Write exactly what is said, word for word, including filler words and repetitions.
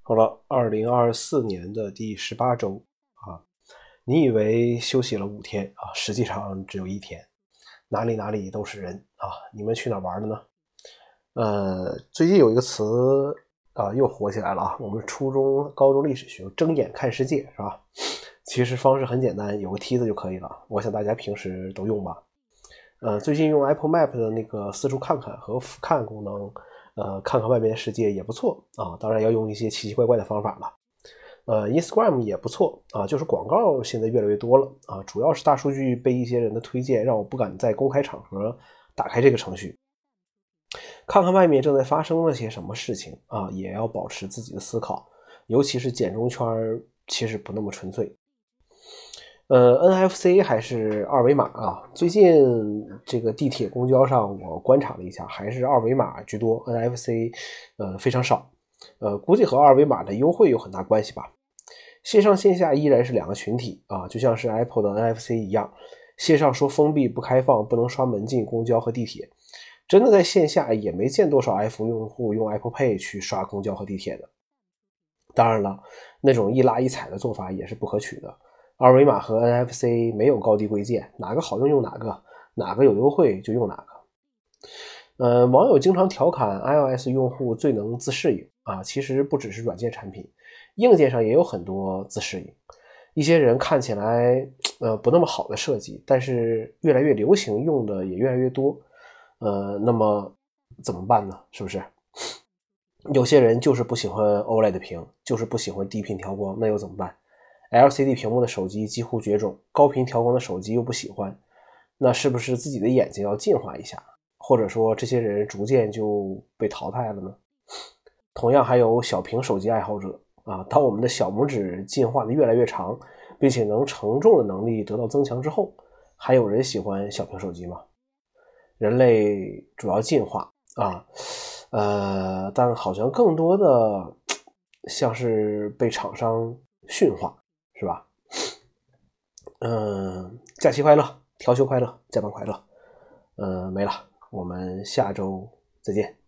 好了，二零二四年的第十八周啊，你以为休息了五天啊，实际上只有一天，哪里哪里都是人啊！你们去哪玩了呢？呃，最近有一个词啊又火起来了啊，我们初中、高中历史学睁眼看世界是吧？其实方式很简单，有个梯子就可以了。我想大家平时都用吧。呃，最近用 Apple Map 的那个四处看看和俯瞰功能，呃，看看外面的世界也不错啊。当然要用一些奇奇怪怪的方法了。呃，Instagram 也不错啊，就是广告现在越来越多了啊，主要是大数据被一些人的推荐，让我不敢在公开场合打开这个程序。看看外面正在发生了些什么事情啊，也要保持自己的思考，尤其是简中圈其实不那么纯粹。呃 ，N F C 还是二维码啊？最近这个地铁、公交上，我观察了一下，还是二维码居多 ，N F C 呃非常少。呃，估计和二维码的优惠有很大关系吧。线上线下依然是两个群体啊，就像是 Apple 的 N F C 一样，线上说封闭不开放，不能刷门禁公交和地铁，真的在线下也没见多少 iPhone 用户用 Apple Pay 去刷公交和地铁的。当然了，那种一拉一踩的做法也是不可取的。二维码和 N F C 没有高低贵贱，哪个好用用哪个，哪个有优惠就用哪个。呃，网友经常调侃 iOS 用户最能自适应啊，其实不只是软件产品，硬件上也有很多自适应。一些人看起来呃不那么好的设计，但是越来越流行，用的也越来越多。呃，那么怎么办呢？是不是？有些人就是不喜欢 O L E D 屏，就是不喜欢低频调光，那又怎么办？L C D 屏幕的手机几乎绝种，高频调光的手机又不喜欢，那是不是自己的眼睛要进化一下？或者说这些人逐渐就被淘汰了呢？同样还有小屏手机爱好者啊，当我们的小拇指进化的越来越长，并且能承重的能力得到增强之后，还有人喜欢小屏手机吗？人类主要进化啊，呃，但好像更多的像是被厂商驯化，是吧？嗯，假期快乐，调休快乐，加班快乐。嗯，没了，我们下周再见。